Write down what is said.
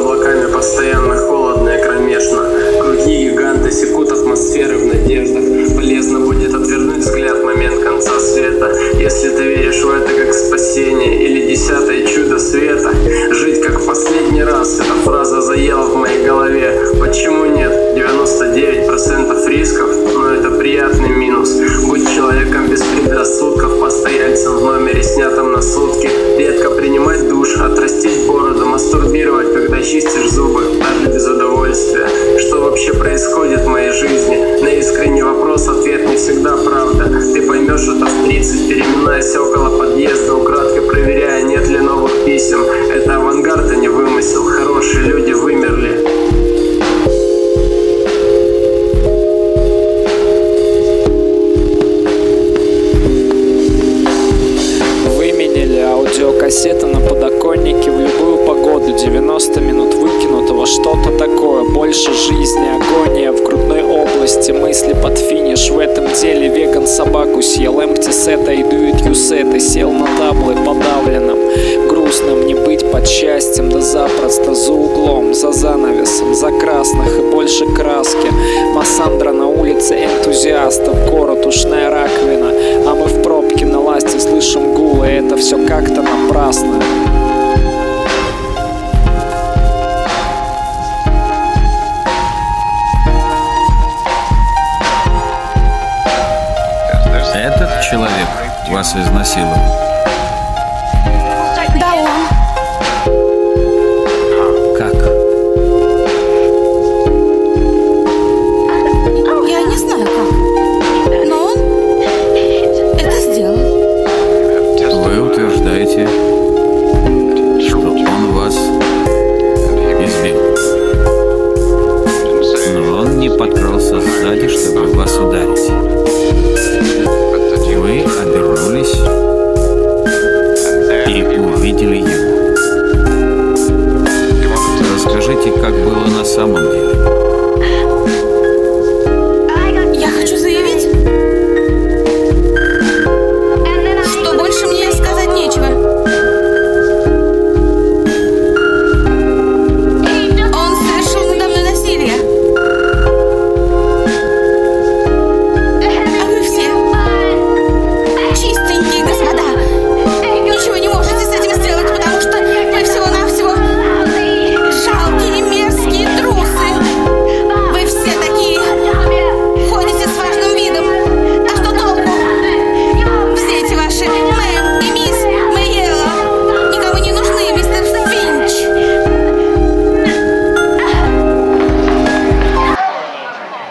облаками постоянно холодно и кромешно. Круги гиганты секут атмосферы в надеждах. Полезно будет отвернуть взгляд в момент конца света. Если ты веришь в это как спасение или десятое чудо света. Жить как в последний раз, эта фраза заела в моей голове. Почему нет? 99% рисков, но это приятный минус. Будь человеком без предрассудков, постояльцем в номере, снятом на сутки. Редко принимать душ, отрастить бороду, мастурбировать, когда чистишь зубы, даже без удовольствия. Что вообще происходит в моей жизни? На искренний вопрос ответ не всегда правда. Ты поймешь это в 30, переминаясь около подъезда, украдкой проверяя, нет ли новых писем. Это авангард, а не вымысел. Хорошие люди вымерли. Аудиокассета на подоконнике в любую погоду. 90 минут выкинутого, что-то такое. Больше жизни, агония в грудной области. Мысли под финиш. В этом деле веган собаку съел. Эмпти сета и do it you set. И сел на таблы подавленным. Грустным не быть под счастьем. Да запросто за углом, за занавесом, за красных и больше краски. Массандра на улице энтузиастов. Город ушная раковина. А мы в пробке на ласте слышим гулы. Это все как-то напрасно. Этот человек вас изнасиловал? Да, он. Как? Я не знаю как, но он это сделал. Вы утверждаете, что он вас избил? Но он не подкрался сзади, чтобы вас ударить. Вы обернулись и увидели его. Расскажите, как было на самом деле.